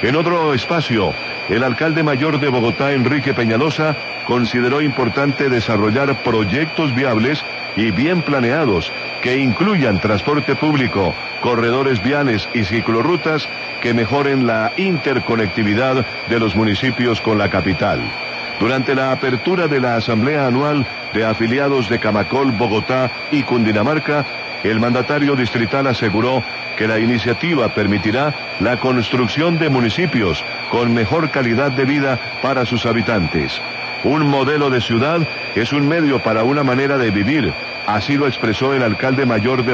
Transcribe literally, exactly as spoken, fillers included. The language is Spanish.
En otro espacio, el alcalde mayor de Bogotá, Enrique Peñalosa, consideró importante desarrollar proyectos viables y bien planeados que incluyan transporte público, corredores viales y ciclorrutas que mejoren la interconectividad de los municipios con la capital. Durante la apertura de la Asamblea Anual de Afiliados de Camacol, Bogotá y Cundinamarca, el mandatario distrital aseguró que la iniciativa permitirá la construcción de municipios con mejor calidad de vida para sus habitantes. Un modelo de ciudad es un medio para una manera de vivir, así lo expresó el alcalde mayor de